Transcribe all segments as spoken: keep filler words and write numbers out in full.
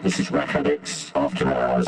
This is Rack Addicts After Hours.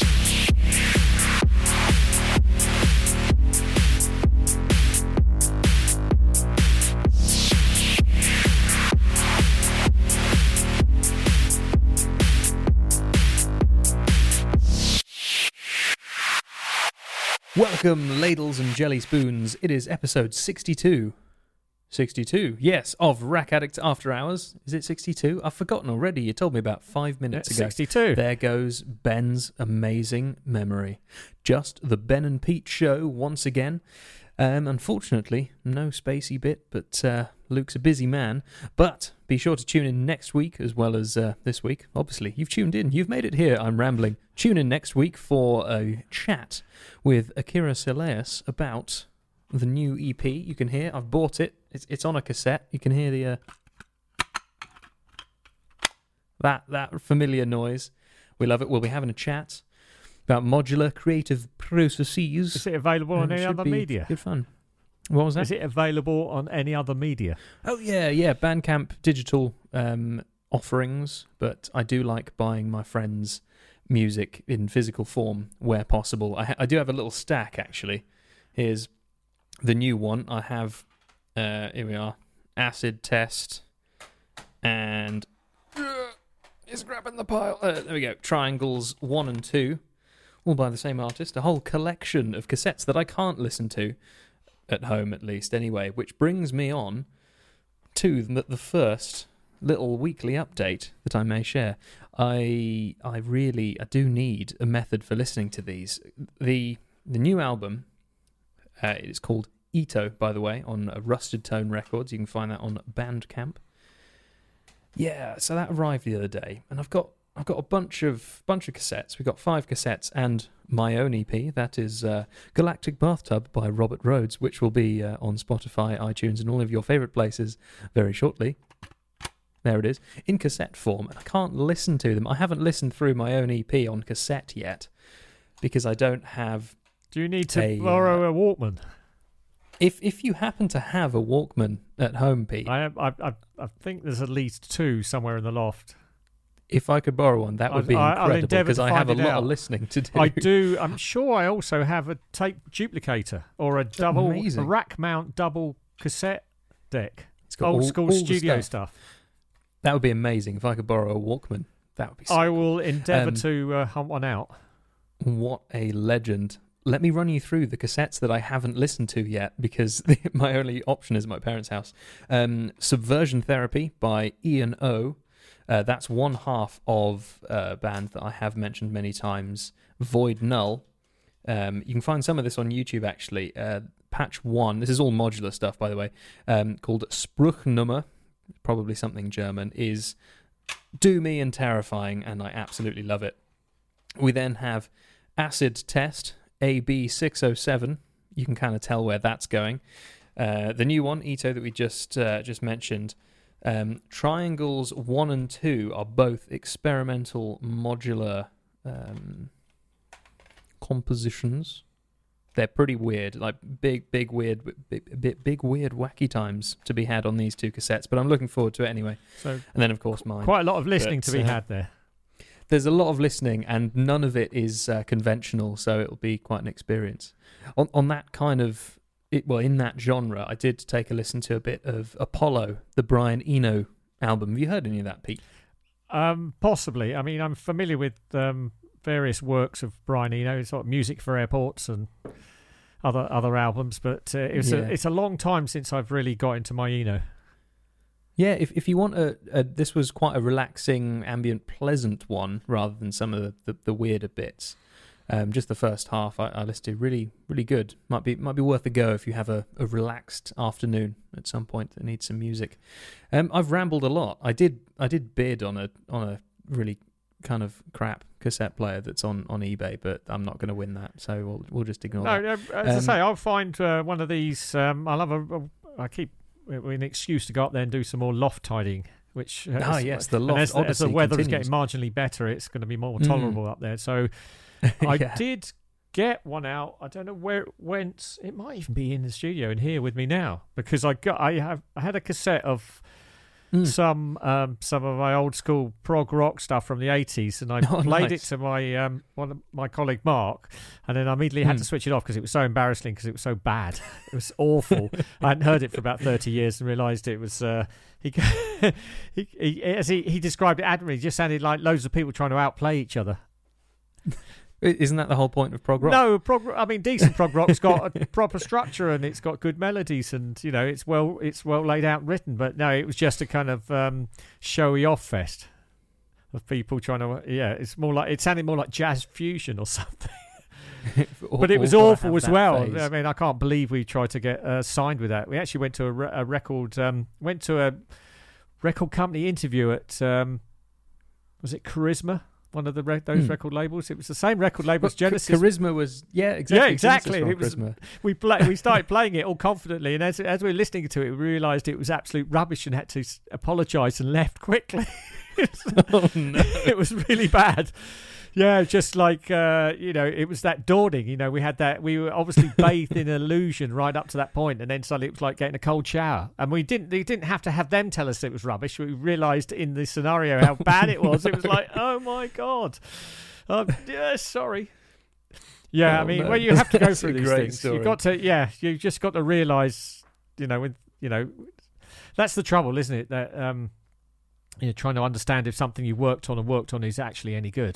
Welcome, ladles and jelly spoons. It is episode sixty-two. sixty-two, yes, of Rack Addicts After Hours. Is it sixty-two? I've forgotten already. You told me about five minutes It's ago. sixty-two. There goes Ben's amazing memory. Just the Ben and Pete show once again. Um, unfortunately, no spacey bit, but uh, Luke's a busy man. But be sure to tune in next week as well as uh, this week. Obviously, you've tuned in. You've made it here. I'm rambling. Tune in next week for a chat with Akira Seleus about the new E P. You can hear. I've bought it. It's, it's on a cassette. You can hear the uh, that that familiar noise. We love it. We'll be having a chat about modular creative processes. Is it available on and it any should other be media? Good fun. What was that? Is it available on any other media? Oh, yeah, yeah. Bandcamp digital um, offerings, but I do like buying my friends' music in physical form where possible. I, ha- I do have a little stack, actually. Here's the new one. I have, uh, here we are, Acid Test, and uh, it's grabbing the pile. Uh, there we go. Triangles one and two, all by the same artist. A whole collection of cassettes that I can't listen to. At home, at least, anyway, which brings me on to the, the first little weekly update that I may share. I I really I do need a method for listening to these. The the new album, uh, it is called Ito, by the way, on Rusted Tone Records. You can find that on Bandcamp. Yeah, so that arrived the other day, and I've got I've got a bunch of bunch of cassettes. We've got five cassettes and my own E P. That is uh, Galactic Bathtub by Robert Rhodes, which will be uh, on Spotify, iTunes, and all of your favourite places very shortly. There it is, in cassette form. And I can't listen to them. I haven't listened through my own E P on cassette yet because I don't have. Do you need to a, borrow uh, a Walkman? If if you happen to have a Walkman at home, Pete, I, I I I think there's at least two somewhere in the loft. if I could borrow one, that would I'll- be I'll incredible endeavour because to I have a find it lot out. of listening to do. I do. I'm sure I also have a tape duplicator or a double a Amazing. rack mount double cassette deck. It's got Old all- school all the studio stuff. stuff. That would be amazing if I could borrow a Walkman. That would be so I will endeavour Um, to uh, hunt one out. What a legend. Let me run you through the cassettes that I haven't listened to yet because my only option is at my parents' house. Um, Subversion Therapy by Ian O. Uh, that's one half of a band that I have mentioned many times, Void Null. Um, you can find some of this on YouTube, actually. Uh, patch one, this is all modular stuff, by the way, um, called Spruchnummer, probably something German, is doomy and terrifying, and I absolutely love it. We then have Acid Test, A B six oh seven. You can kind of tell where that's going. Uh, the new one, Ito, that we just uh, just mentioned, um, Triangles one and two are both experimental modular um, compositions. They're pretty weird, like big, big, weird, big, big, big, weird, wacky times to be had on these two cassettes. But I'm looking forward to it anyway. So And then, of course, mine. quite a lot of listening But, to be uh, had there. There's a lot of listening, and none of it is uh, conventional, so it'll be quite an experience. On on that kind of, it, well, in that genre, I did take a listen to a bit of Apollo, the Brian Eno album. Have you heard any of that, Pete? Um, possibly. I mean, I'm familiar with um, various works of Brian Eno, sort of music for airports and other other albums, but uh, it was Yeah. a, it's a long time since I've really got into my Eno. Yeah, if if you want a, a this was quite a relaxing, ambient, pleasant one rather than some of the, the, the weirder bits. Um, just the first half I, I listened to, really, really good. Might be might be worth a go if you have a, a relaxed afternoon at some point that needs some music. Um, I've rambled a lot. I did I did bid on a on a really kind of crap cassette player that's on, on eBay, but I'm not going to win that, so we'll we'll just ignore No, that. no, as Um, I say, I'll find uh, one of these. Um, I'll have a, a. I keep an excuse to go up there and do some more loft tidying. Which uh, Ah, is- yes, the and Loft as, the- as the Odyssey weather is continues. getting marginally better, it's going to be more Mm. tolerable up there. So I Yeah. did get one out. I don't know where it went. It might even be in the studio and here with me now because I got. I have. I had a cassette of Mm. some um, some of my old school prog rock stuff from the eighties, and I Oh, played nice. it to my um, one of my colleague Mark, and then I immediately had Mm. to switch it off because it was so embarrassing because it was so bad. It was awful. I hadn't heard it for about thirty years and realised it was. Uh, he, he, he as he, he described it admirably, it just sounded like loads of people trying to outplay each other. Isn't that the whole point of prog rock? No, prog, I mean decent prog rock's got a proper structure and it's got good melodies and you know it's well it's well laid out and written. But no, it was just a kind of um, showy off fest of people trying to yeah. It's more like it sounded more like jazz fusion or something. But it was All gotta awful have as that well. phase. I mean, I can't believe we tried to get uh, signed with that. We actually went to a, re- a record um, went to a record company interview at um, was it Charisma? One of the re- those Hmm. record labels. It was the same record label as Well, Genesis. Charisma was yeah exactly Yeah, exactly. Genesis It was- from Charisma. we play, we started playing it all confidently, and as as we were listening to it, we realised it was absolute rubbish and had to s- apologise and left quickly. Oh no! It was really bad. Yeah, just like uh, you know, it was that dawning. You know, we had that. We were obviously bathed in illusion right up to that point, and then suddenly it was like getting a cold shower. And we didn't. We didn't have to have them tell us it was rubbish. We realised in the scenario how bad it was. It was like, oh my god. Um, yeah, sorry. Yeah, I Oh, mean, no. well, you have to go That's through a these great things. story. You've got to, yeah, you just got to realise, you know, with you know, that's the trouble, isn't it? That um, you're trying to understand if something you worked on and worked on is actually any good.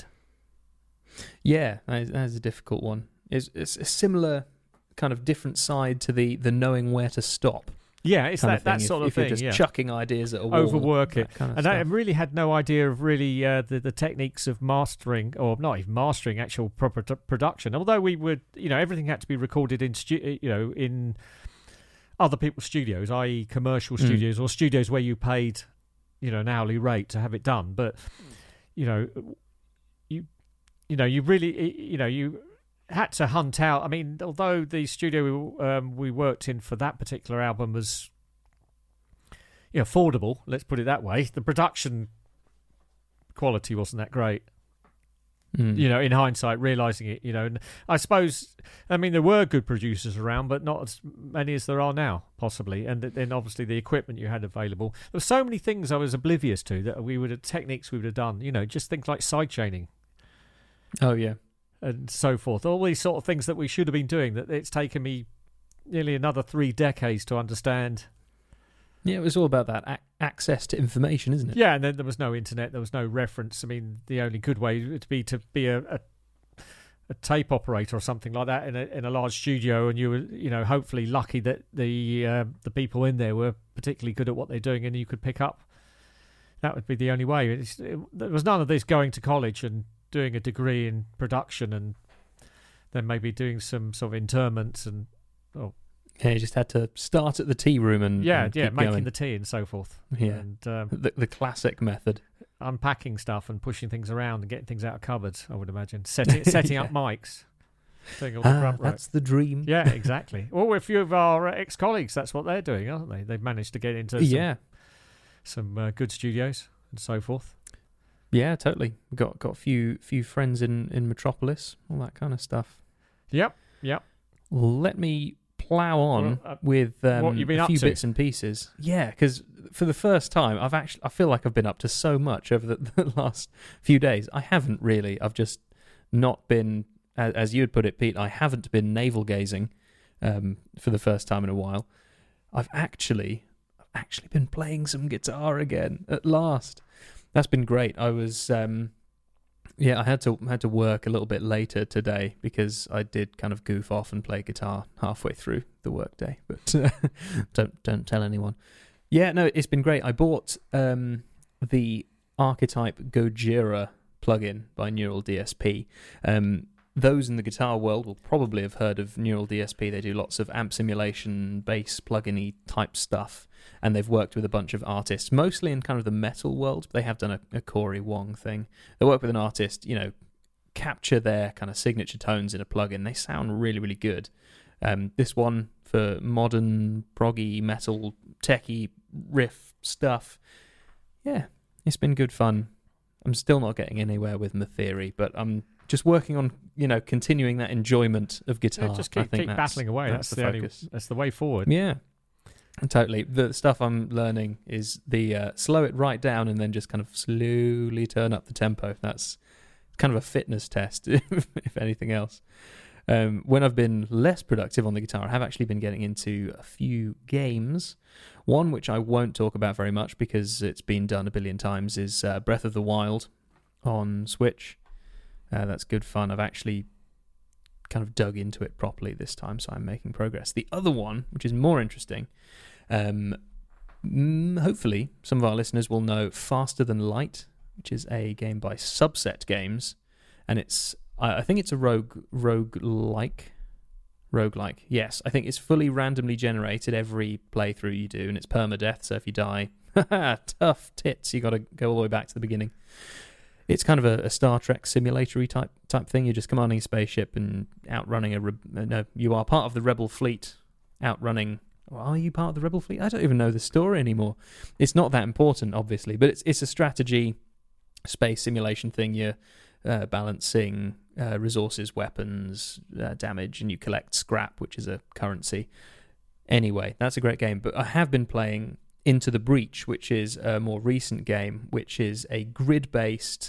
Yeah, that is, that is a difficult one. It's, it's a similar kind of different side to the the knowing where to stop. Yeah, it's kind that, of that thing. sort if, of if thing. you're just yeah. chucking ideas at a wall, Overwork it. that kind of And I stuff. really had no idea of really uh, the the techniques of mastering, or not even mastering, actual proper t- production. Although we would, you know, everything had to be recorded in, stu- you know, in other people's studios, that is, commercial Mm. studios or studios where you paid, you know, an hourly rate to have it done. But you know, you, you know, you really, you know, you had to hunt out. I mean, although the studio um, we worked in for that particular album was, you know, affordable, let's put it that way, the production quality wasn't that great. Mm. You know, in hindsight, realising it, you know, and I suppose, I mean, there were good producers around, but not as many as there are now, possibly. And then obviously the equipment you had available. There were so many things I was oblivious to that we would have, techniques we would have done, you know, just things like sidechaining Oh yeah. and so forth. All these sort of things that we should have been doing that it's taken me nearly another three decades to understand. Yeah, it was all about that ac- access to information, isn't it? Yeah, and then there was no internet, there was no reference. I mean, the only good way would be to be a, a, a tape operator or something like that in a in a large studio, and you were, you know, hopefully lucky that the uh, the people in there were particularly good at what they're doing, and you could pick up. That would be the only way. It's, it, there was none of this going to college and doing a degree in production and then maybe doing some sort of interments and Yeah, you just had to start at the tea room and yeah, and yeah, keep making going. the tea and so forth. Yeah. And um, the the classic method. unpacking stuff and pushing things around and getting things out of cupboards, I would imagine. Setting setting up mics. Doing all the Ah, grunt work. that's the dream. Yeah, exactly. Well, a few of our uh, ex-colleagues, that's what they're doing, aren't they? They've managed to get into some, yeah, some uh, good studios and so forth. yeah, totally. We've got got a few few friends in in Metropolis, all that kind of stuff. Yep, yep. Well, let me plow on Well, uh, with um, what you've been a up few to? bits and pieces. Yeah, because for the first time, I've actually I feel like I've been up to so much over the, the last few days. I haven't really. I've just not been, as, as you would put it, Pete. I haven't been navel gazing um, for the first time in a while. I've actually, I've actually been playing some guitar again at last. That's been great. I was. Um, Yeah, I had to had to work a little bit later today because I did kind of goof off and play guitar halfway through the workday, but uh, don't don't tell anyone. Yeah, no, it's been great. I bought um, the Archetype Gojira plugin by Neural D S P. Um, those in the guitar world will probably have heard of Neural D S P. They do lots of amp simulation, bass plugin-y type stuff, and they've worked with a bunch of artists, mostly in kind of the metal world. But they have done a, a Corey Wong thing. They work with an artist, you know, capture their kind of signature tones in a plugin. They sound really, really good. Um, this one for modern, proggy, metal, techie riff stuff. Yeah, it's been good fun. I'm still not getting anywhere with my theory, but I'm just working on, you know, continuing that enjoyment of guitar. Yeah, just I keep, think keep that's- battling away. That's, That's, the the only, focus. that's the way forward. Yeah. Totally. The stuff I'm learning is the uh, slow it right down and then just kind of slowly turn up the tempo. That's kind of a fitness test, if anything else. Um, when I've been less productive on the guitar, I have actually been getting into a few games. One which I won't talk about very much because it's been done a billion times is uh, Breath of the Wild on Switch. Uh, that's good fun. I've actually kind of dug into it properly this time, so I'm making progress. The other one, which is more interesting, um, mm, hopefully some of our listeners will know Faster Than Light, which is a game by Subset Games, and it's I, I think it's a rogue rogue-like. Roguelike, yes. I think it's fully randomly generated every playthrough you do, and it's permadeath, so if you die, tough tits, you got to go all the way back to the beginning. It's kind of a, a Star Trek simulatory type type thing. You're just commanding a spaceship and outrunning a... Re- no, you are part of the Rebel fleet, outrunning... Well, are you part of the Rebel fleet? I don't even know the story anymore. It's not that important, obviously, but it's it's a strategy space simulation thing. You're uh, balancing uh, resources, weapons, uh, damage, and you collect scrap, which is a currency. Anyway, that's a great game. But I have been playing Into the Breach, which is a more recent game, which is a grid-based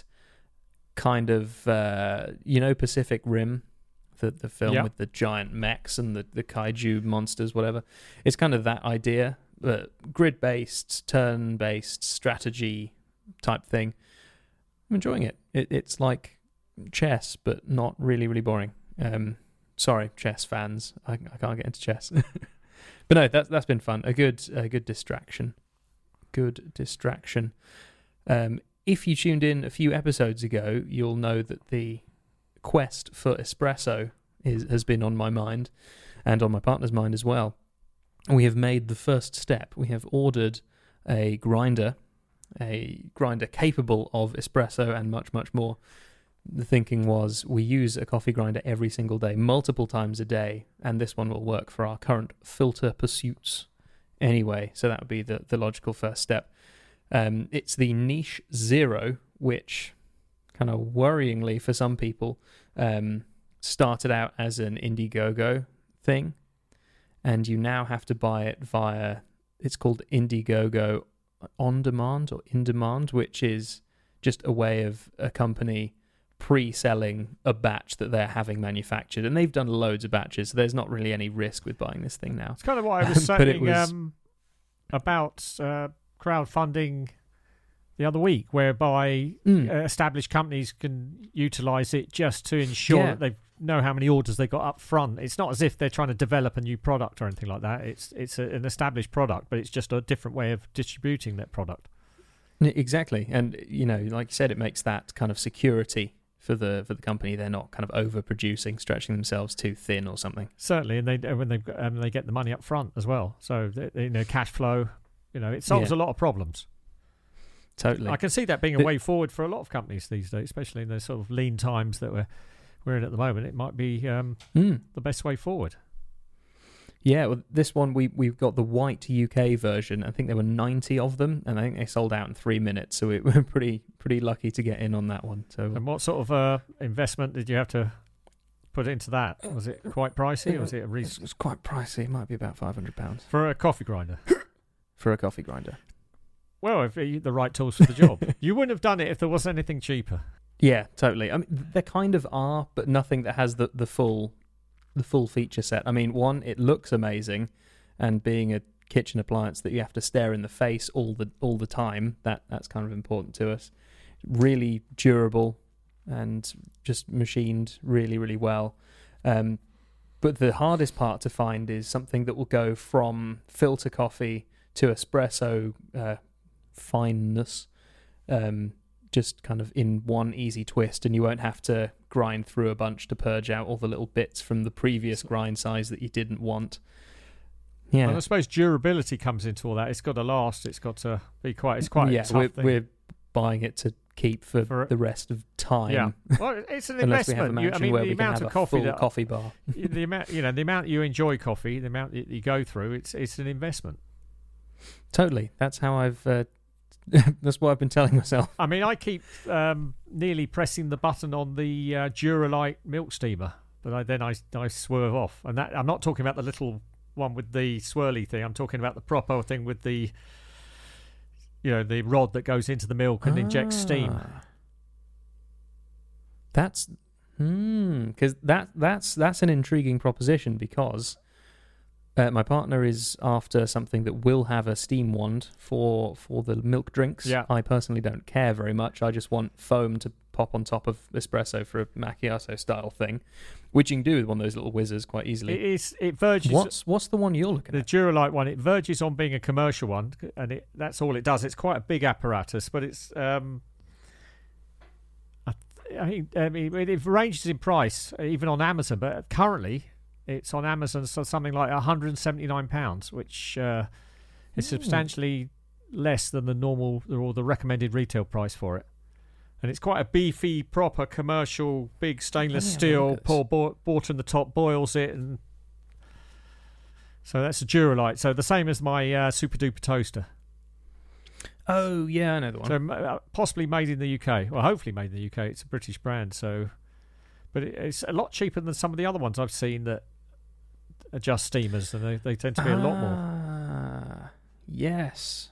kind of, uh, you know, Pacific Rim, the the film yeah. with the giant mechs and the, the kaiju monsters, whatever. It's kind of that idea, but grid-based, turn-based strategy type thing. I'm enjoying it. it. It's like chess, but not really, really boring. Um, sorry, chess fans. I, I can't get into chess. But no, that's that's been fun. A good a good distraction. Good distraction. Um, if you tuned in a few episodes ago, you'll know that the quest for espresso is has been on my mind and on my partner's mind as well. We have made the first step. We have ordered a grinder, a grinder capable of espresso and much, much more. The thinking was we use a coffee grinder every single day, multiple times a day, and this one will work for our current filter pursuits anyway. So that would be the, the logical first step. Um, it's the Niche Zero, which kind of worryingly for some people um, started out as an Indiegogo thing, and you now have to buy it via, it's called Indiegogo On Demand or In Demand, which is just a way of a company pre-selling a batch that they're having manufactured, and they've done loads of batches, so there's not really any risk with buying this thing now. It's kind of what I was saying was... um, about uh, crowdfunding the other week, whereby mm. uh, established companies can utilise it just to ensure yeah. that they know how many orders they got up front. It's not as if they're trying to develop a new product or anything like that. It's it's a, an established product, but it's just a different way of distributing that product. Exactly, and you know, like you said, it makes that kind of security for the for the company. They're not kind of overproducing, stretching themselves too thin or something. Certainly, and they when they um, they get the money up front as well. So they, you know, cash flow, you know, it solves yeah. a lot of problems. Totally, I can see that being a the, way forward for a lot of companies these days, especially in the sort of lean times that we're we're in at the moment. It might be um, mm. the best way forward. Yeah, well, this one we we've got the white U K version. I think there were ninety of them, and I think they sold out in three minutes. So we were pretty pretty lucky to get in on that one. So, and what sort of uh, investment did you have to put into that? Was it quite pricey, or was it a re- It was quite pricey. It might be about five hundred pounds for a coffee grinder? For a coffee grinder. Well, if you the right tools for the job, you wouldn't have done it if there was anything cheaper. Yeah, totally. I mean, there kind of are, but nothing that has the the full. the full feature set. I mean, one, it looks amazing, and being a kitchen appliance that you have to stare in the face all the all the time, that that's kind of important to us. Really durable and just machined really, really well. Um, but the hardest part to find is something that will go from filter coffee to espresso uh, fineness, um, just kind of in one easy twist, and you won't have to grind through a bunch to purge out all the little bits from the previous grind size that you didn't want. Yeah, and I suppose durability comes into all that. It's got to last. It's got to be quite. It's quite. Yeah, a tough we're, thing. we're buying it to keep for, For the rest of time. Yeah, well, it's an Unless we have a investment. You, I mansion mean, where the we can amount have of a coffee full that coffee bar. the amount, you know, the amount you enjoy coffee, the amount that you go through, it's it's an investment. Totally. That's how I've. Uh, that's what I've been telling myself. I mean, I keep um, nearly pressing the button on the uh, Duralite milk steamer, but I, then I I swerve off, and that I'm not talking about the little one with the swirly thing. I'm talking about the proper thing with the, you know, the rod that goes into the milk and ah, injects steam. That's hmm, because that that's that's an intriguing proposition because uh, my partner is after something that will have a steam wand for for the milk drinks. Yeah. I personally don't care very much. I just want foam to pop on top of espresso for a macchiato style thing, which you can do with one of those little whizzers quite easily. It is. It verges. What's what's the one you're looking The at? Duralite one, it verges on being a commercial one, and it, that's all it does. It's quite a big apparatus, but it's. Um, I, th- I mean, I mean, it ranges in price even on Amazon, but currently it's on Amazon for something like one hundred seventy-nine pounds, which uh, is Ooh. substantially less than the normal or the recommended retail price for it. And it's quite a beefy, proper commercial, big stainless Oh, yeah, steel. look at Pour bo- water in the top, boils it, and so that's a Duralite. So the same as my uh, Super Duper toaster. Oh yeah, I know the one. So uh, possibly made in the U K. Well, hopefully made in the U K. It's a British brand. So, but it, it's a lot cheaper than some of the other ones I've seen that are just steamers, and they, they tend to be a lot more. Ah, yes.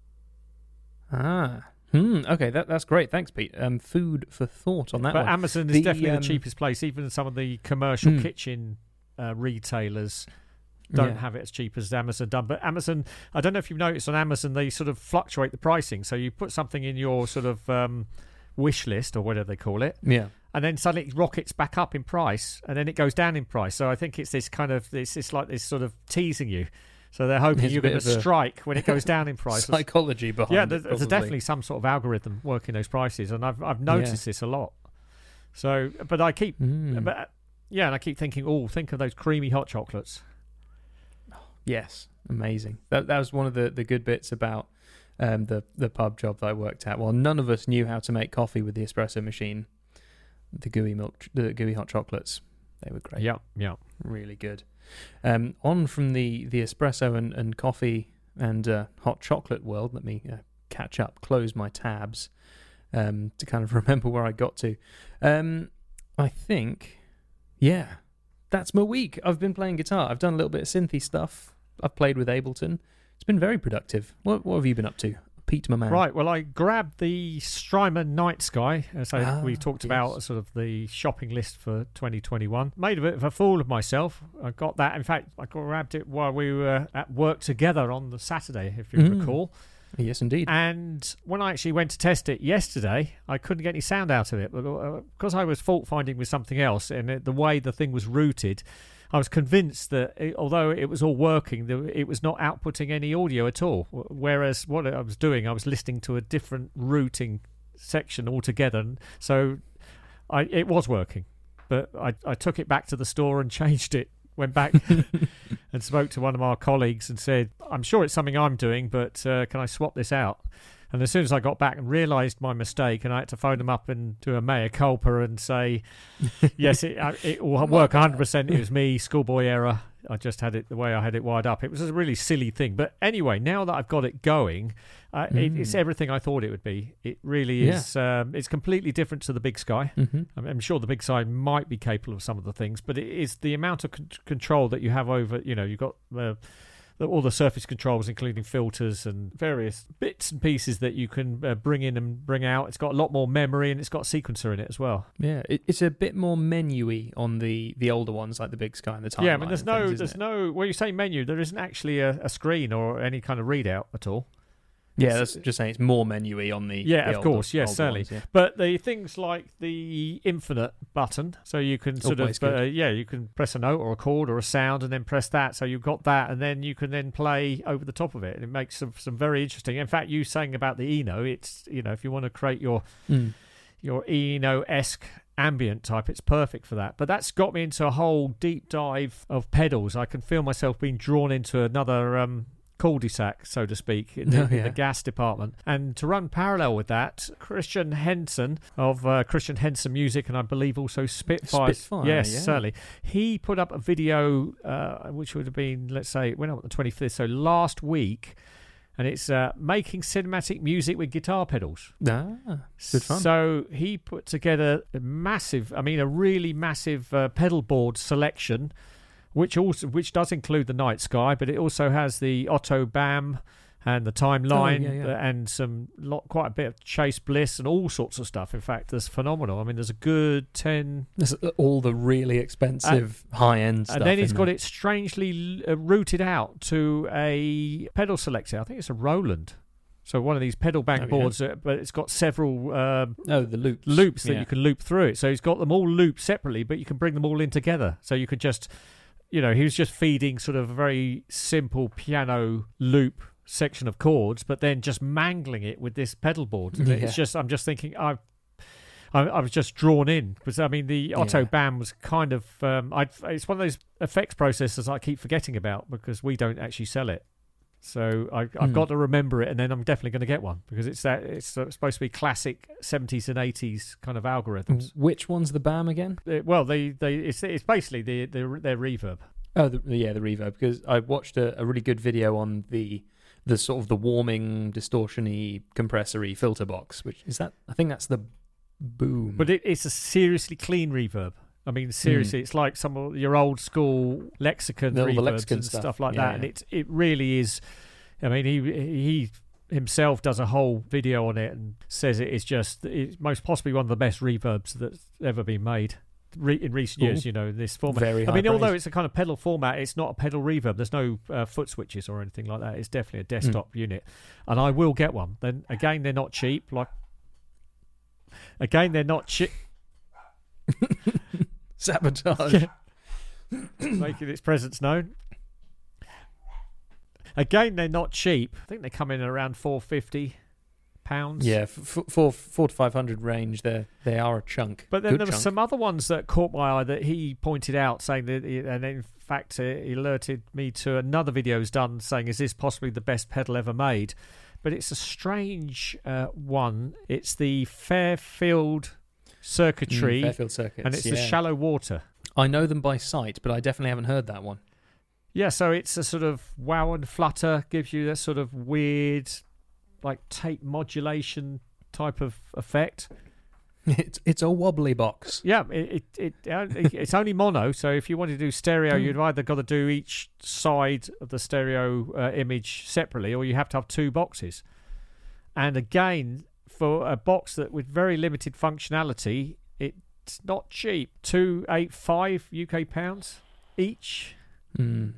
Ah. Hmm. Okay, that that's great. Thanks, Pete. Um, food for thought on that But one. Amazon is The, definitely um, the cheapest place. Even some of the commercial Mm. kitchen uh, retailers don't Yeah. have it as cheap as Amazon done. But Amazon, I don't know if you've noticed on Amazon, they sort of fluctuate the pricing. So you put something in your sort of um, wish list or whatever they call it, Yeah. and then suddenly it rockets back up in price, and then it goes down in price. So I think it's this kind of this it's like this sort of teasing you. So they're hoping There's a you're bit going to of a strike when it goes down in price. Psychology behind Yeah, it. there's, there's probably. definitely some sort of algorithm working those prices, and I've I've noticed this a lot. So, but I keep, Mm. but uh, yeah, and I keep thinking, oh, think of those creamy hot chocolates. Yes, amazing. That that was one of the, the good bits about um, the the pub job that I worked at. Well, none of us knew how to make coffee with the espresso machine. The gooey milk, the gooey hot chocolates, they were great. Yeah, yeah. Really good. Um, on from the, the espresso and, and coffee and uh, hot chocolate world, let me uh, catch up, close my tabs um, to kind of remember where I got to. Um, I think, yeah, that's my week. I've been playing guitar. I've done a little bit of synthy stuff. I've played with Ableton. It's been very productive. What, what have you been up to? Pete, my man. Right. Well, I grabbed the Strymon Night Sky, as I, Ah, we talked yes. about, sort of the shopping list for twenty twenty-one. Made a bit of a fool of myself. I got that. In fact, I grabbed it while we were at work together on the Saturday, if you Mm. recall. Yes, indeed. And when I actually went to test it yesterday, I couldn't get any sound out of it. But uh, because I was fault finding with something else, and it, the way the thing was routed, I was convinced that it, although it was all working, the, it was not outputting any audio at all. Whereas what I was doing, I was listening to a different routing section altogether. And so I, it was working. But I, I took it back to the store and changed it. Went back and spoke to one of our colleagues and said, I'm sure it's something I'm doing, but uh, can I swap this out? And as soon as I got back and realised my mistake, and I had to phone them up and do a mea culpa and say, yes, it, uh, it will work one hundred percent. It was me, schoolboy error. I just had it the way I had it wired up. It was a really silly thing. But anyway, now that I've got it going, uh, Mm. it, it's everything I thought it would be. It really Yeah. is. Um, it's completely different to the Big Sky. Mm-hmm. I'm, I'm sure the Big Sky might be capable of some of the things, but it is the amount of con- control that you have over, you know, you've got uh, the, all the surface controls, including filters and various bits and pieces that you can uh, bring in and bring out. It's got a lot more memory, and it's got a sequencer in it as well. Yeah, it, it's a bit more menu-y on the, the older ones, like the Big Sky and the Timeline. yeah, I mean, there's and no, things, there's isn't it? no. When you say menu, there isn't actually a, a screen or any kind of readout at all. Yeah, It's- that's just saying it's more menu-y on the Yeah, the of older- course, yes, older certainly. ones, yeah. But the things like the infinite button, so you can sort Always of, uh, good. yeah, you can press a note or a chord or a sound and then press that. So you've got that, and then you can then play over the top of it. And it makes some, some very interesting. In fact, you saying about the Eno, it's, you know, if you want to create your Mm. your Eno-esque ambient type, it's perfect for that. But that's got me into a whole deep dive of pedals. I can feel myself being drawn into another um, cul-de-sac, so to speak, in the, Oh, in yeah. the gas department. And to run parallel with that, Christian Henson of uh, Christian Henson Music, and I believe also Spitfire. Spitfire, yes, yeah. certainly. He put up a video, uh, which would have been, let's say, it went up on the twenty-fifth, so last week, and it's uh, making cinematic music with guitar pedals. Ah, good fun. So he put together a massive, I mean, a really massive uh, pedal board selection which also which does include the Night Sky, but it also has the Otto BAM and the Timeline, oh, yeah, yeah. and some lot, quite a bit of Chase Bliss and all sorts of stuff. In fact, there's phenomenal. I mean, there's a good ten. There's all the really expensive high end stuff. And then he's in got there. it strangely uh, routed out to a pedal selector. I think it's a Roland. So one of these pedal bank Oh, yeah. boards, uh, but it's got several um, Oh, the loops. loops that Yeah. you can loop through it. So he's got them all looped separately, but you can bring them all in together. So you could just, you know, he was just feeding sort of a very simple piano loop section of chords, but then just mangling it with this pedal board. Yeah. It's just, I'm just thinking, I, I, I was just drawn in because I mean the Otto Yeah. BAM was kind of, um, I, it's one of those effects processors I keep forgetting about because we don't actually sell it. So I, I've Hmm. got to remember it, and then I'm definitely going to get one because it's that it's supposed to be classic seventies and eighties kind of algorithms. Which one's the BAM again? Uh, well, they, they it's it's basically the, the their reverb. Oh, the, yeah, the reverb. Because I watched a, a really good video on the the sort of the warming, distortion-y, compressor-y filter box. Which is that? I think that's the Boom. But it, it's a seriously clean reverb. I mean, seriously, it's like some of your old school Lexicon The- all the reverbs Lexicon and stuff. stuff like Yeah, that. And yeah. it it really is. I mean, he he himself does a whole video on it and says it is just it's most possibly one of the best reverbs that's ever been made Re- in recent years. Ooh. You know, in this format. Very I high mean, although praise. it's a kind of pedal format, it's not a pedal reverb. There's no uh, foot switches or anything like that. It's definitely a desktop Hmm. unit, and I will get one. Then again, they're not cheap. Like again, they're not cheap. Sabotage. Making its presence known. Again, they're not cheap. I think they come in around four fifty pounds. Yeah, f- f- four four to five hundred range. They they are a chunk. But then Good there were chunk. some other ones that caught my eye that he pointed out, saying that, he, and in fact, uh, he alerted me to another video he's done saying, "Is this possibly the best pedal ever made?" But it's a strange uh, one. It's the Fairfield circuitry, Mm, Fairfield Circuits. and it's yeah. the Shallow Water. I know them by sight, but I definitely haven't heard that one. Yeah, so it's a sort of wow and flutter, gives you that sort of weird, like tape modulation type of effect. It's it's a wobbly box. Yeah, it it, it uh, it's only mono, so if you want to do stereo, Mm. you'd either got to do each side of the stereo uh, image separately, or you have to have two boxes. And again, for a box that with very limited functionality, it's not cheap. Two eight five U K pounds each. Mm.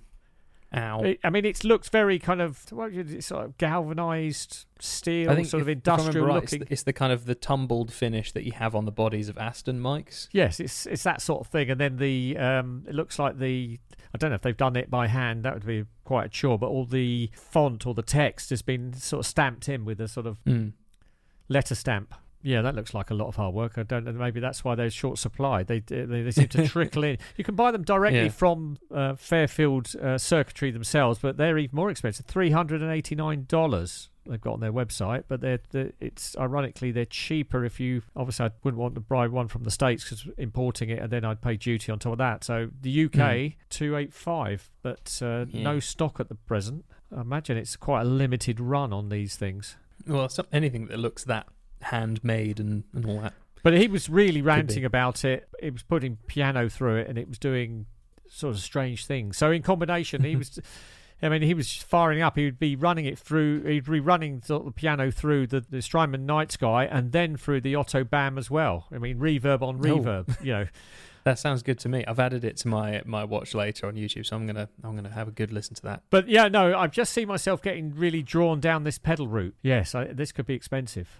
Ow. It, I mean, it looks very kind of what is it, sort of galvanized steel, I think sort of if- if I remember industrial right, it's looking. the, it's the kind of the tumbled finish that you have on the bodies of Aston mics. Yes, it's it's that sort of thing. And then the um, it looks like the I don't know if they've done it by hand. That would be quite a chore. But all the font or the text has been sort of stamped in with a sort of Mm. letter stamp. Yeah, that looks like a lot of hard work. I don't know. Maybe that's why they're short supplied. They they, they seem to trickle in. You can buy them directly Yeah. from uh, Fairfield uh, Circuitry themselves, but they're even more expensive. Three hundred and eighty nine dollars they've got on their website. But they're, they're it's ironically they're cheaper if you obviously I wouldn't want to buy one from the States because importing it and then I'd pay duty on top of that. So the U K two eight five, but uh, Yeah. no stock at the present. I imagine it's quite a limited run on these things. Well, it's not anything that looks that handmade and, and all that. But he was really be. ranting about it. It was putting piano through it, and it was doing sort of strange things. So in combination, he was, I mean, he was firing up. He would be running it through. He'd be running sort of the piano through the, the Strymon Night Sky, and then through the Otto BAM as well. I mean, reverb on reverb. You know, That sounds good to me. I've added it to my, my watch later on YouTube, so I'm gonna I'm gonna have a good listen to that. but yeah, no, I've just seen myself getting really drawn down this pedal route. Yes, I, this could be expensive.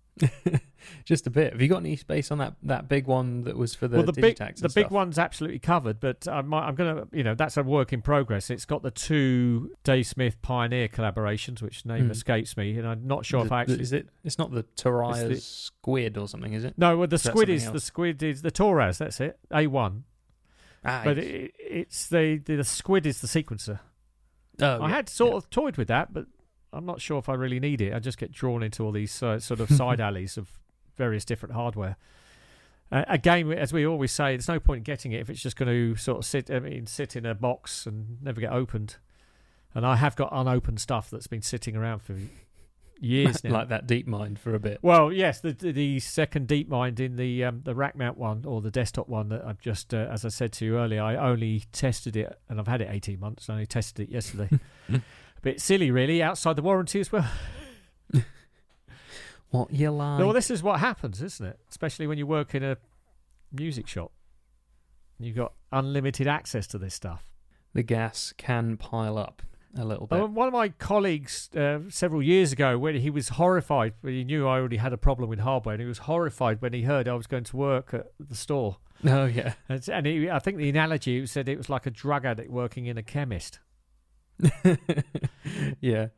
Just a bit. Have you got any space on that, that big one that was for the well, the big Digitax and the big stuff? one's absolutely covered, but I might, I'm gonna, you know, that's a work in progress. It's got the two Dave Smith Pioneer collaborations, which name Mm. escapes me, and I'm not sure if The- I the- actually. Is it? It's not the Taraya's It's the- squid or something, is it? No, well, the Is that squid something is the else? squid is the Torres. That's it, A one. Ah, But yes. it, it's the, the the squid is the sequencer. oh, I yeah, had sort yeah. of toyed with that, but I'm not sure if I really need it. I just get drawn into all these uh, sort of side alleys of various different hardware. Uh, again, as we always say, there's no point in getting it if it's just going to sort of sit. I mean, sit in a box and never get opened. And I have got unopened stuff that's been sitting around for years now. Like that DeepMind for a bit. Well, yes, the the second DeepMind in the um, the rack mount one or the desktop one that I've just, uh, as I said to you earlier, I only tested it, and I've had it eighteen months. I only tested it yesterday. A bit silly, really, outside the warranty as well. What you like? Well, this is what happens, isn't it? Especially when you work in a music shop. You've got unlimited access to this stuff. The gas can pile up a little bit. Oh, one of my colleagues uh, several years ago, when he was horrified, when he knew I already had a problem with hardware, and he was horrified when he heard I was going to work at the store. Oh, yeah. And, and he, I think the analogy he said it was like a drug addict working in a chemist. Yeah.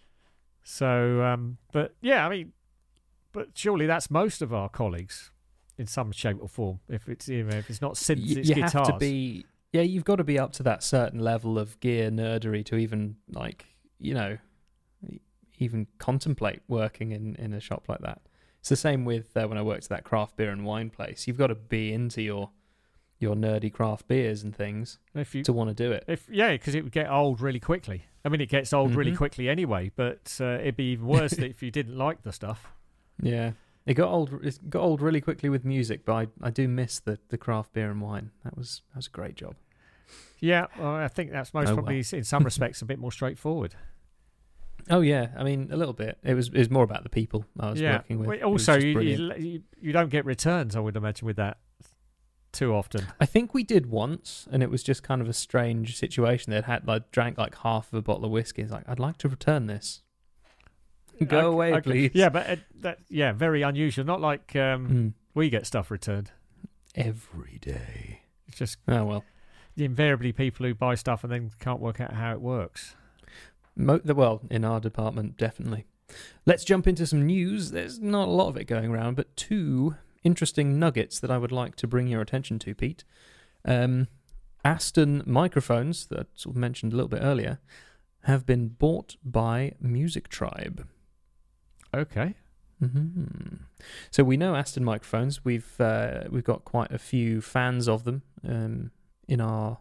So, um, but yeah, I mean, but surely that's most of our colleagues in some shape or form. If it's you know, if it's not synths, Y- it's you guitars. have to be, yeah, you've got to be up to that certain level of gear nerdery to even, like, you know, even contemplate working in, in a shop like that. It's the same with uh, when I worked at that craft beer and wine place. You've got to be into your your nerdy craft beers and things if you, to want to do it. If yeah, because it would get old really quickly. I mean, it gets old Mm-hmm. really quickly anyway. But uh, it'd be even worse if you didn't like the stuff. Yeah. It got old. It got old really quickly with music, but I, I do miss the, the craft beer and wine. That was that was a great job. Yeah, well, I think that's most Oh, probably well. in some respects a bit more straightforward. Oh yeah, I mean a little bit. It was it was more about the people I was yeah. working with. Well, It was also, just you, brilliant. you you don't get returns, I would imagine, with that too often. I think we did once, and it was just kind of a strange situation. They'd had like drank like half of a bottle of whiskey. It's like, I'd like to return this. Go Okay, away, okay. please. Yeah, but uh, that yeah, very unusual. Not like um, Mm. we get stuff returned. Every day. It's just Oh well. invariably people who buy stuff and then can't work out how it works. Mo- the- well, in our department, definitely. Let's jump into some news. There's not a lot of it going around, but two interesting nuggets that I would like to bring your attention to, Pete. Um, Aston microphones, that I sort of mentioned a little bit earlier, have been bought by Music Tribe. Okay. Mm-hmm. So we know Aston microphones. We've uh, we've got quite a few fans of them um, in our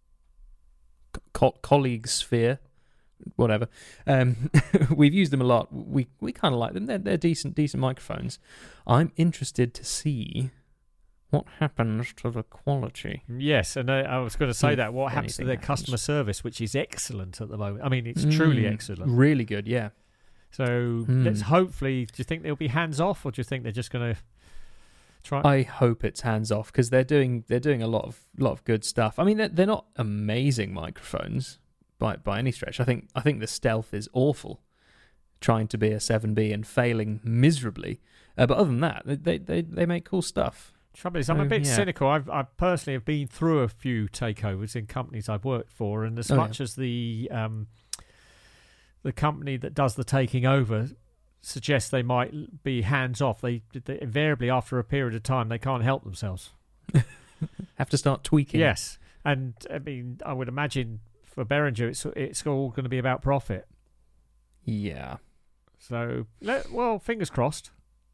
co- colleague sphere. Whatever. Um, we've used them a lot. We we kind of like them. They're they're decent decent microphones. I'm interested to see what happens to the quality. Yes, and uh, I was going to say If that. What happens to anything their happens. customer service, which is excellent at the moment. I mean, it's truly Mm, excellent. Really good. Yeah. So Hmm. let's hopefully. Do you think they'll be hands off, or do you think they're just going to try? I hope it's hands off because they're doing they're doing a lot of lot of good stuff. I mean, they're, they're not amazing microphones by by any stretch. I think I think the Stealth is awful, trying to be a seven B and failing miserably. Uh, but other than that, they they they make cool stuff. Trouble is, I'm a So, bit yeah. cynical. I've I personally have been through a few takeovers in companies I've worked for, and as Oh, much as the um, the company that does the taking over suggests they might be hands off, they, they invariably after a period of time they can't help themselves. Have to start tweaking. Yes, and I mean I would imagine for Behringer it's it's all going to be about profit. Yeah. So let, well, fingers crossed.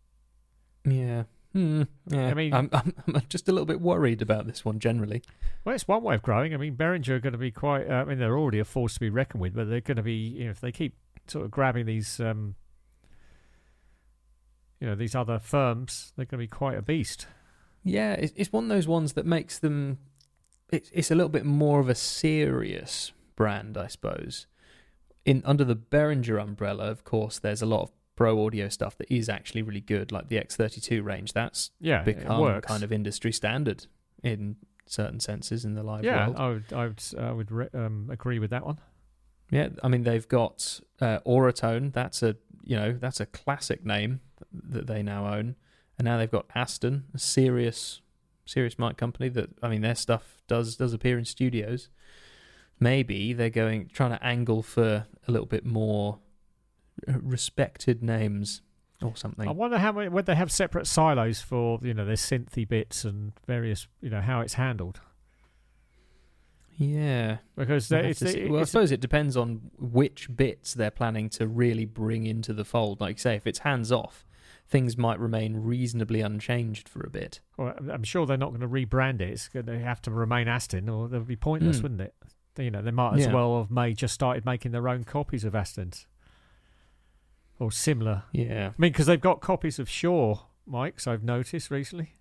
Yeah. Hmm. Yeah. I mean- I'm, I'm I'm just a little bit worried about this one generally. Well, it's one way of growing. I mean, Behringer are going to be quite. Uh, I mean, they're already a force to be reckoned with, but they're going to be. You know, if they keep sort of grabbing these, um, you know, these other firms, they're going to be quite a beast. Yeah, it's it's one of those ones that makes them. It's it's a little bit more of a serious brand, I suppose. In under the Behringer umbrella, of course, there's a lot of pro audio stuff that is actually really good, like the X thirty-two range. That's Yeah, it become works. kind of industry standard in certain senses in the live yeah, world. I would, I would, I would re- um, agree with that one. Yeah, I mean they've got uh, Auratone. That's a you know that's a classic name that they now own, and now they've got Aston, a serious serious mic company that I mean their stuff does does appear in studios. Maybe they're going trying to angle for a little bit more respected names or something. I wonder how many, would they have separate silos for you know their synthy bits and various you know how it's handled Yeah. because We'll they- have it's, to see. it- Well, I it's suppose it depends on which bits they're planning to really bring into the fold. Like, say, if it's hands off, things might remain reasonably unchanged for a bit. well, I'm sure they're not going to rebrand it. It's going to have to remain Aston, or they'll be pointless, Mm. wouldn't it? You know, they might as Yeah. well have made just started making their own copies of Astons. or similar. Yeah. I mean, because they've got copies of Shure mics, I've noticed recently.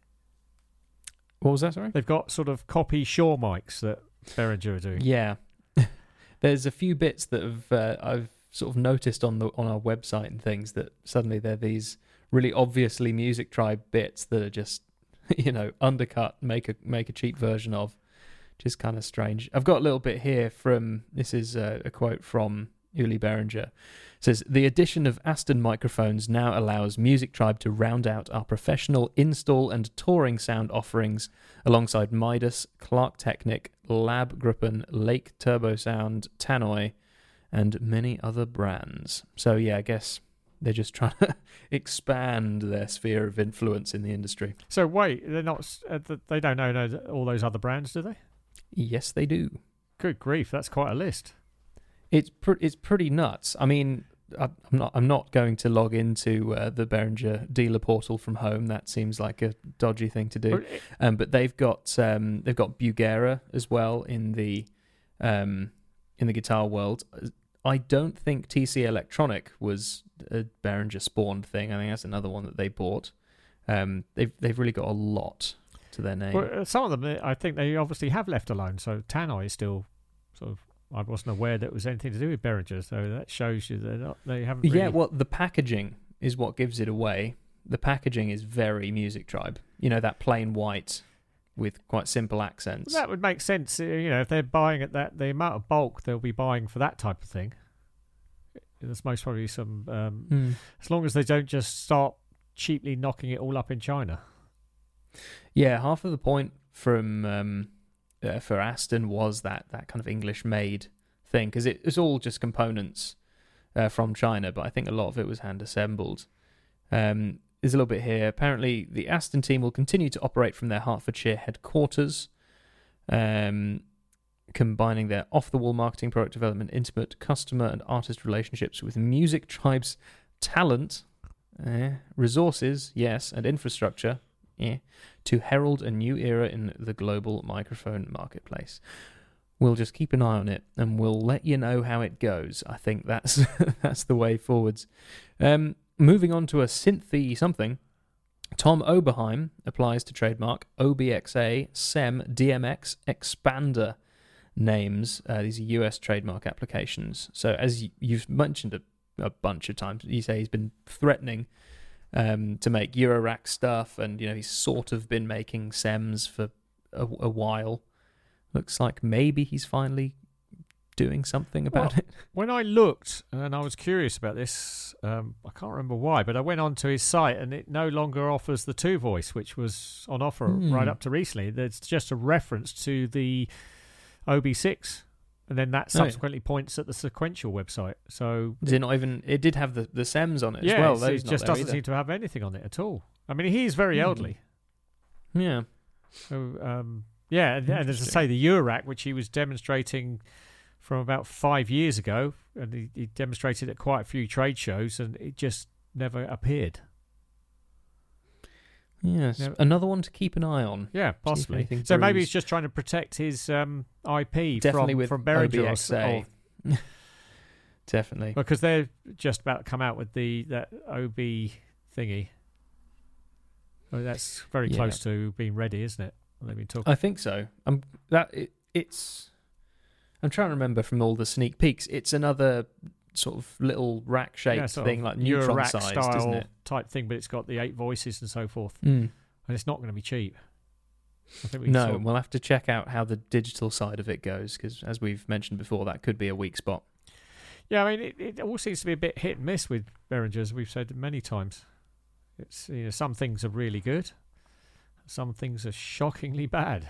What was that, sorry? They've got sort of copy Shure mics that Behringer are doing. Yeah. There's a few bits that have uh, I've sort of noticed on the on our website and things that suddenly they're these really obviously Music Tribe bits that are just, you know, undercut, make a make a cheap version of. Just kind of strange. I've got a little bit here from, this is a, a quote from Uli Behringer. It says, the addition of Aston microphones now allows Music Tribe to round out our professional install and touring sound offerings alongside Midas, Clark Technic, Lab Gruppen, Lake Turbo Sound, Tannoy, and many other brands. So yeah, I guess they're just trying to expand their sphere of influence in the industry. So wait, they're not, uh, they don't know, know all those other brands, do they? Yes, they do. Good grief, that's quite a list. It's pr- it's pretty nuts. I mean, I'm not I'm not going to log into uh, the Behringer dealer portal from home. That seems like a dodgy thing to do. Um, but they've got um, they've got Bugera as well in the um, in the guitar world. I don't think T C Electronic was a Behringer spawned thing. I think that's another one that they bought. Um, they've they've really got a lot to their name. Well, some of them, I think they obviously have left alone. So Tannoy is still sort of. I wasn't aware that it was anything to do with Behringer, so that shows you they're not. They haven't. Really... Yeah, well, the packaging is what gives it away. The packaging is very Music Tribe. You know, that plain white with quite simple accents. Well, that would make sense. You know, if they're buying at that, the amount of bulk they'll be buying for that type of thing. There's most probably some. Um, mm. As long as they don't just start cheaply knocking it all up in China. Yeah, half of the point from um, uh, for Aston was that that kind of English-made thing, because it was all just components uh, from China, but I think a lot of it was hand-assembled. Um, there's a little bit here. Apparently, the Aston team will continue to operate from their Hertfordshire headquarters, um, combining their off-the-wall marketing, product development, intimate customer and artist relationships with Music Tribe's talent, uh, resources, yes, and infrastructure, yeah, to herald a new era in the global microphone marketplace. We'll just keep an eye on it, and we'll let you know how it goes. I think that's that's the way forwards. Um, moving on to a synthy something. Tom Oberheim applies to trademark O B X A, S E M, D M X, Expander names. Uh, these are U S trademark applications. So as you've mentioned a, a bunch of times, you say he's been threatening Um, to make Eurorack stuff, and you know he's sort of been making S E Ms for a, a while. Looks like maybe he's finally doing something about well, it. When I looked, and I was curious about this, um, I can't remember why, but I went onto his site, and it no longer offers the two voice, which was on offer mm. right up to recently. There's just a reference to the O B six. And then that subsequently oh, yeah. points at the sequential website. So did it not even? It did have the, the S E Ms on it yeah, as well. Those it just doesn't either. seem to have anything on it at all. I mean, he's very mm. elderly. Yeah. So um, yeah, and, and as I say, the Eurorack, which he was demonstrating from about five years ago, and he, he demonstrated at quite a few trade shows, and it just never appeared. Yes, yeah. Another one to keep an eye on. Yeah, possibly. So maybe he's just trying to protect his um, I P Definitely from, with from Behringer O B X A. or, Definitely. Because they're just about to come out with the that O B thingy. Well, that's very yeah. close to being ready, isn't it? They've been talking. I think so. Um, that it, it's. I'm trying to remember from all the sneak peeks. It's another sort of little rack shaped yeah, thing, like neutron sized, style isn't it? Type thing, but it's got the eight voices and so forth, mm. and it's not going to be cheap. I think we no, sort of... we'll have to check out how the digital side of it goes, because as we've mentioned before, that could be a weak spot. Yeah, I mean, it, it all seems to be a bit hit and miss with Behringer, as we've said many times. It's you know some things are really good, some things are shockingly bad.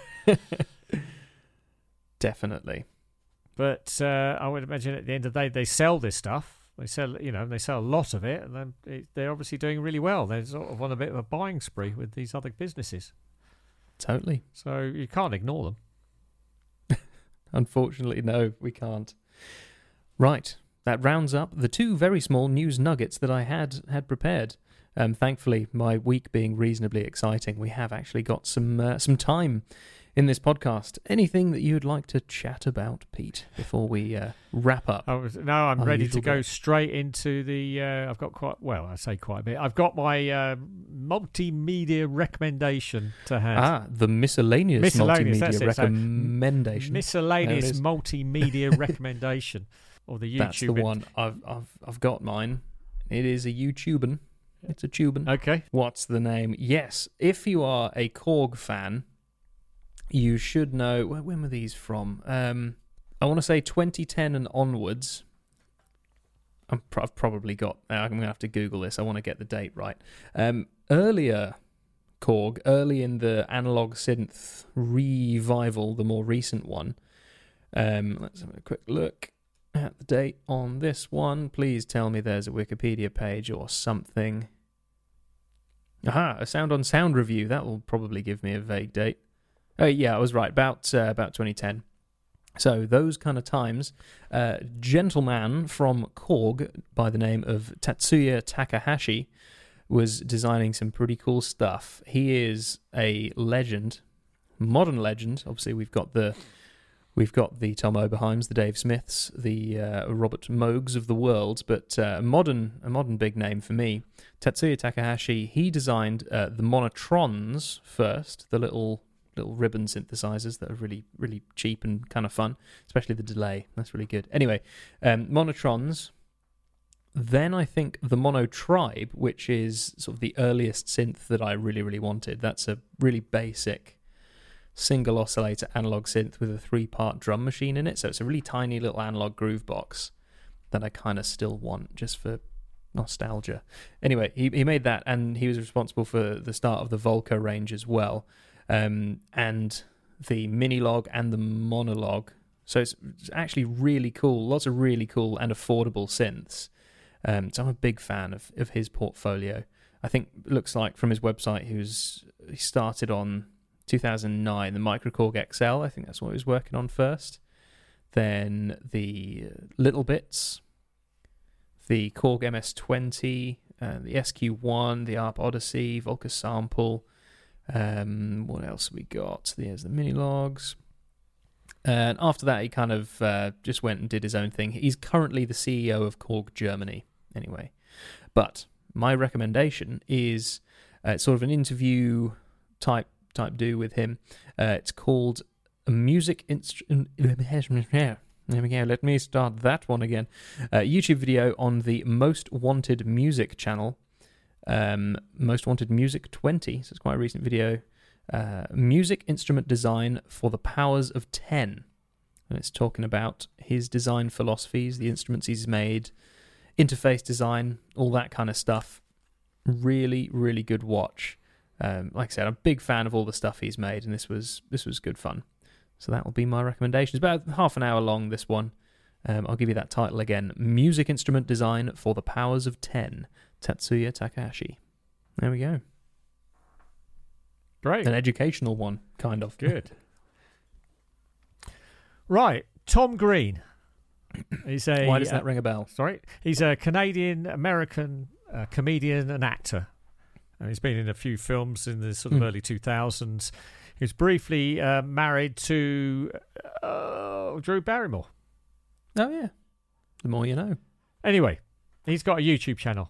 Definitely. But uh, I would imagine at the end of the day, they sell this stuff. They sell, you know, they sell a lot of it, and then it, they're obviously doing really well. They're sort of on a bit of a buying spree with these other businesses. Totally. So you can't ignore them. Unfortunately, no, we can't. Right, that rounds up the two very small news nuggets that I had had prepared. Um, thankfully, my week being reasonably exciting, we have actually got some uh, some time in this podcast. Anything that you'd like to chat about, Pete, before we uh, wrap up? I was, no, I'm Our ready to usual go bit. straight into the. Uh, I've got quite well. I say quite a bit. I've got my uh, multimedia recommendation to hand. Ah, the miscellaneous, Miscellaneous, that's multimedia it. So, recommendation. Miscellaneous is. multimedia recommendation, or the YouTube. That's the one. I've I've I've got mine. It is a YouTuben. It's a tubin. Okay. What's the name? Yes, if you are a Korg fan, you should know. When, when were these from? Um, I want to say twenty ten and onwards. I'm pro- I've probably got. Uh, I'm going to have to Google this. I want to get the date right. Um, earlier Korg, early in the analog synth revival, the more recent one. Um, let's have a quick look at the date on this one. Please tell me there's a Wikipedia page or something. Aha, a Sound on Sound review. That will probably give me a vague date. Oh, yeah, I was right. About uh, about twenty ten. So those kind of times, uh, gentleman from Korg by the name of Tatsuya Takahashi was designing some pretty cool stuff. He is a legend, modern legend. Obviously, we've got the we've got the Tom Oberheims, the Dave Smiths, the uh, Robert Moogs of the world, but uh, a modern a modern big name for me. Tatsuya Takahashi. He designed uh, the Monotrons first, the little. little ribbon synthesizers that are really, really cheap and kind of fun, especially the delay. That's really good. Anyway, um, Monotrons. Then I think the Mono Tribe, which is sort of the earliest synth that I really, really wanted. That's a really basic single oscillator analog synth with a three-part drum machine in it. So it's a really tiny little analog groove box that I kind of still want just for nostalgia. Anyway, he, he made that, and he was responsible for the start of the Volca range as well. Um, and the Minilog and the Monolog. So it's, it's actually really cool. Lots of really cool and affordable synths. Um, so I'm a big fan of, of his portfolio. I think it looks like from his website he was he started on two thousand nine, the Microkorg X L. I think that's what he was working on first. Then the Little Bits, the Korg M S twenty, uh, the S Q one, the A R P Odyssey, Volca Sample. Um, what else we got? There's the mini logs. And after that, he kind of uh, just went and did his own thing. He's currently the C E O of Korg Germany, anyway. But my recommendation is uh, sort of an interview type type do with him. Uh, it's called a music instrument. There we go. Let me start that one again. Uh, YouTube video on the Most Wanted Music channel. Um, Most Wanted Music twenty, so it's quite a recent video. Uh, music instrument design for the powers of ten. And it's talking about his design philosophies, the instruments he's made, interface design, all that kind of stuff. Really, really good watch. Um, like I said, I'm a big fan of all the stuff he's made, and this was this was good fun. So that will be my recommendation. It's about half an hour long, this one. Um, I'll give you that title again. Music instrument design for the powers of ten. Tatsuya Takahashi. There we go. Great. An educational one, kind of. Good. Right. Tom Green. He's a, Why does that uh, ring a bell? Sorry. He's a Canadian-American uh, comedian and actor. And he's been in a few films in the sort of Mm. early two thousands. He was briefly uh, married to uh, Drew Barrymore. Oh, yeah. The more you know. Anyway, he's got a YouTube channel.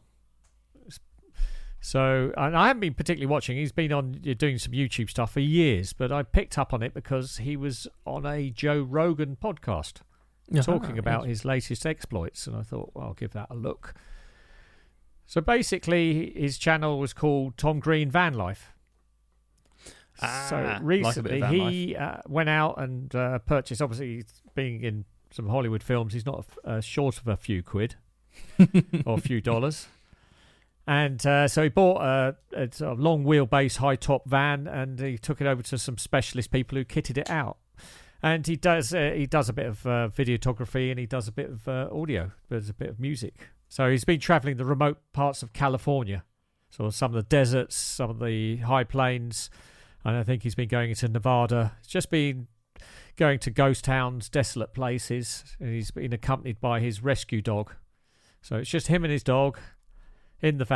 So, and I haven't been particularly watching. He's been on doing some YouTube stuff for years, but I picked up on it because he was on a Joe Rogan podcast talking Ah, about yes. his latest exploits, and I thought, well, I'll give that a look. So basically, his channel was called Tom Green Van Life. Ah, so like a bit recently, of van he uh, went out and uh, purchased, obviously, he's being in some Hollywood films, he's not uh, short of a few quid or a few dollars. And uh, so he bought a, a sort of long wheelbase, high top van, and he took it over to some specialist people who kitted it out. And he does uh, he does a bit of uh, videography, and he does a bit of uh, audio, there's a bit of music. So he's been travelling the remote parts of California, so some of the deserts, some of the high plains, and I think he's been going into Nevada. He's just been going to ghost towns, desolate places, and he's been accompanied by his rescue dog. So it's just him and his dog in the van,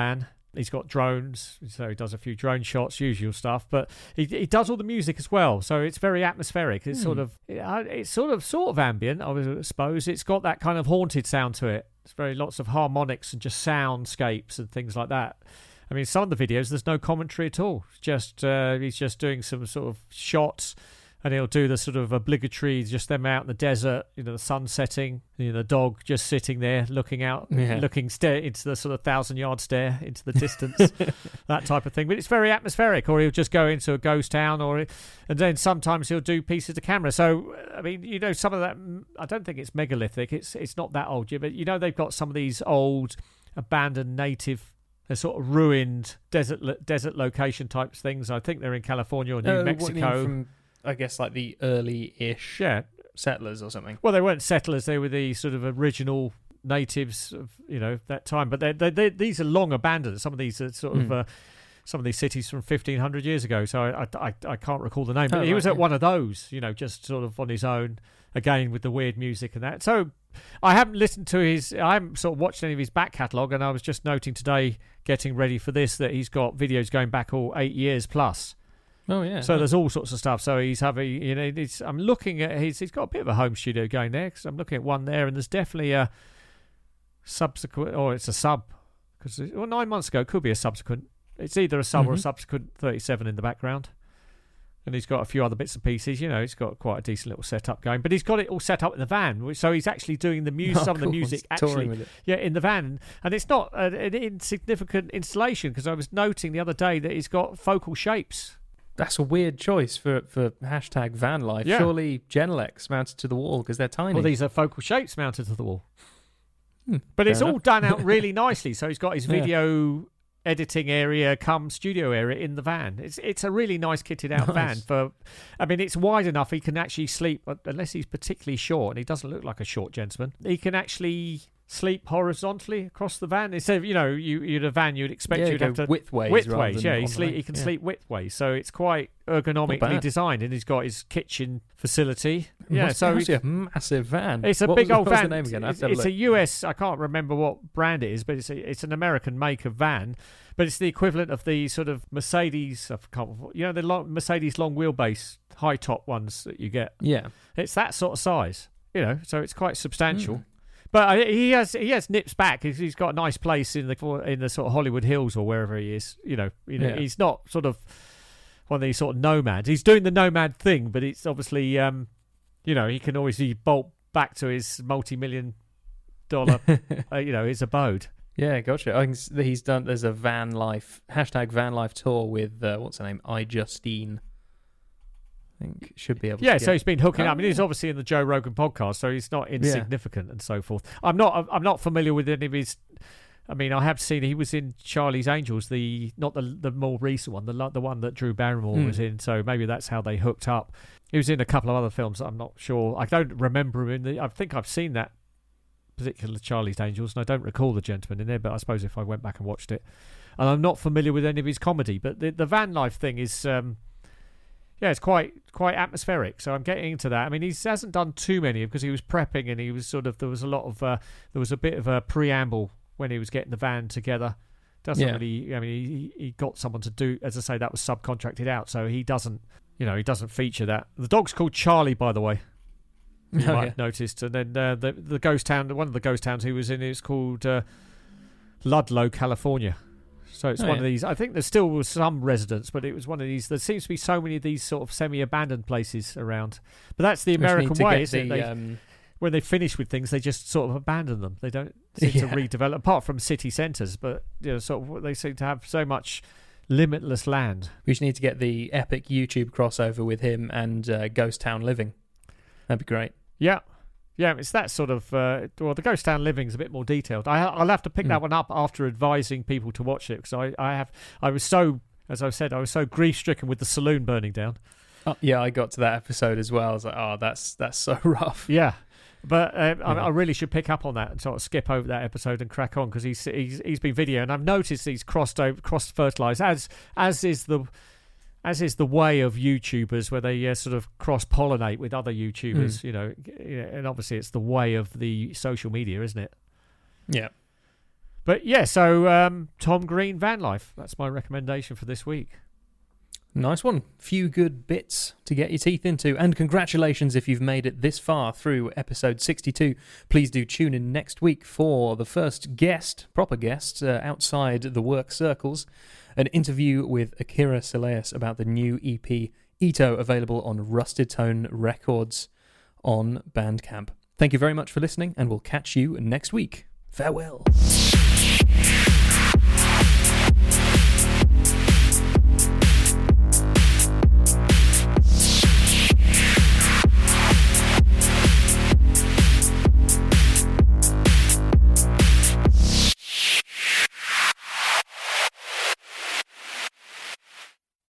He's got drones, so he does a few drone shots, usual stuff. But he he does all the music as well, so it's very atmospheric. It's Hmm. sort of it's sort of sort of ambient, I would suppose. It's got that kind of haunted sound to it. It's very lots of harmonics and just soundscapes and things like that. I mean, some of the videos there's no commentary at all. It's just uh, he's just doing some sort of shots. And he'll do the sort of obligatory, just them out in the desert, you know, the sun setting, you know, the dog just sitting there looking out, Yeah. looking stare into the sort of thousand yard stare into the distance, that type of thing. But it's very atmospheric. Or he'll just go into a ghost town, or and then sometimes he'll do pieces to camera. So I mean, you know, some of that. I don't think it's megalithic. It's it's not that old, but you know, they've got some of these old abandoned native. They're sort of ruined desert desert location types things. I think they're in California or New Oh, what do you mean Mexico. from, I guess, like the early-ish Yeah. settlers or something. Well, they weren't settlers; they were the sort of original natives of you know that time. But they they these are long abandoned. Some of these are sort of Mm. uh, some of these cities from fifteen hundred years ago. So I I, I, I can't recall the name. But Oh, he right, was at yeah. one of those, you know, just sort of on his own again with the weird music and that. So I haven't listened to his. I haven't sort of watched any of his back catalogue, and I was just noting today, getting ready for this, that he's got videos going back all eight years plus. Oh, yeah. So there's all sorts of stuff. So he's having, you know, it's, I'm looking at his. He's got a bit of a home studio going there because I'm looking at one there, and there's definitely a subsequent, or it's a sub, because well, nine months ago it could be a subsequent. It's either a sub or a Mhm. subsequent thirty-seven in the background, and he's got a few other bits and pieces. You know, he's got quite a decent little setup going, but he's got it all set up in the van. which- So he's actually doing the music, Oh, some of the cool. music He's touring actually. with it. Yeah, in the van. And it's not a, an insignificant installation because I was noting the other day that he's got focal shapes. That's a weird choice for, for hashtag van life. Yeah. Surely Genelecs mounted to the wall because they're tiny. Well, these are focal shapes mounted to the wall. Hmm, But it's fair all enough. done out really nicely. So he's got his Yeah. video editing area come studio area in the van. It's it's a really nice kitted out van Nice. for I mean it's wide enough he can actually sleep unless he's particularly short, and he doesn't look like a short gentleman. He can actually sleep horizontally across the van. Instead of, you know, you you'd a van you'd expect yeah, you'd go have to widthways. rather widthways, than yeah. He on the sleep. length. He can Yeah. sleep widthways, so it's quite Not ergonomically bad. designed. And he's got his kitchen facility. Yeah, Must- so must he's- be a massive van. it's a What big was, old what was van. the name again? I have It's, to have a it's a look. U S. I can't remember what brand it is, but it's a, it's an American make of van. But it's the equivalent of the sort of Mercedes. I can't, you know, the long, Mercedes long wheelbase high top ones that you get. Yeah. It's that sort of size. You know, so it's quite substantial. Mm. But I, he has he has nips back. He's, he's got a nice place in the in the sort of Hollywood Hills or wherever he is. You know, you know, Yeah. he's not sort of one of these sort of nomads. He's doing the nomad thing, but it's obviously, um, you know, he can always bolt back to his multi-million dollar, uh, you know, his abode. Yeah, gotcha. I can, s- he's done. There's a van life hashtag van life tour with uh, what's her name? I Justine. I think should be able. Yeah, to so get- he's been hooking Oh, up. I mean, he's yeah. obviously in the Joe Rogan podcast, so he's not insignificant and so forth. I'm not. I'm not familiar with any of his. I mean, I have seen he was in Charlie's Angels, the not the the more recent one, the lo- the one that Drew Barrymore Hmm. was in. So maybe that's how they hooked up. He was in a couple of other films. I'm not sure. I don't remember him in the. I think I've seen that particular Charlie's Angels, and I don't recall the gentleman in there. But I suppose if I went back and watched it, and I'm not familiar with any of his comedy. But the the van life thing is. Um, Yeah, it's quite quite atmospheric. So I'm getting into that. I mean, he hasn't done too many because he was prepping and he was sort of there was a lot of uh, there was a bit of a preamble when he was getting the van together. Doesn't Yeah. really. I mean, he he got someone to do. As I say, that was subcontracted out, so he doesn't. You know, he doesn't feature that. The dog's called Charlie, by the way. You Oh, might yeah. have noticed. And then uh, the the ghost town, one of the ghost towns he was in, is called uh, Ludlow, California. So it's Oh, one yeah. of these. I think there still was some residents, but it was one of these. There seems to be so many of these sort of semi-abandoned places around. But that's the Which need American to way, get isn't it? the, They, um, when they finish with things, they just sort of abandon them. They don't seem Yeah. to redevelop, apart from city centres. But you know, sort of, they seem to have so much limitless land. we just need to get the epic YouTube crossover with him and uh, Ghost Town Living. That'd be great. Yeah. Yeah, it's that sort of. Uh, well, the Ghost Town Living is a bit more detailed. I, I'll have to pick Mm. that one up after advising people to watch it because I, I have. I was so, as I said, I was so grief stricken with the saloon burning down. Oh, yeah, I got to that episode as well. I was like, oh, that's that's so rough. Yeah, but uh, I, Yeah. I really should pick up on that and sort of skip over that episode and crack on because he's he's he's been video and I've noticed he's crossed over, cross fertilized as as is the. As is the way of YouTubers, where they uh, sort of cross-pollinate with other YouTubers, Mm. you know, and obviously it's the way of the social media, isn't it? Yeah. But yeah, so um, Tom Green, Van Life. That's my recommendation for this week. Nice one. Few good bits to get your teeth into. And congratulations if you've made it this far through episode sixty-two. Please do tune in next week for the first guest, proper guest, uh, outside the work circles. An interview with Akira Saleas about the new E P Ito, available on Rusted Tone Records on Bandcamp. Thank you very much for listening, and we'll catch you next week. Farewell.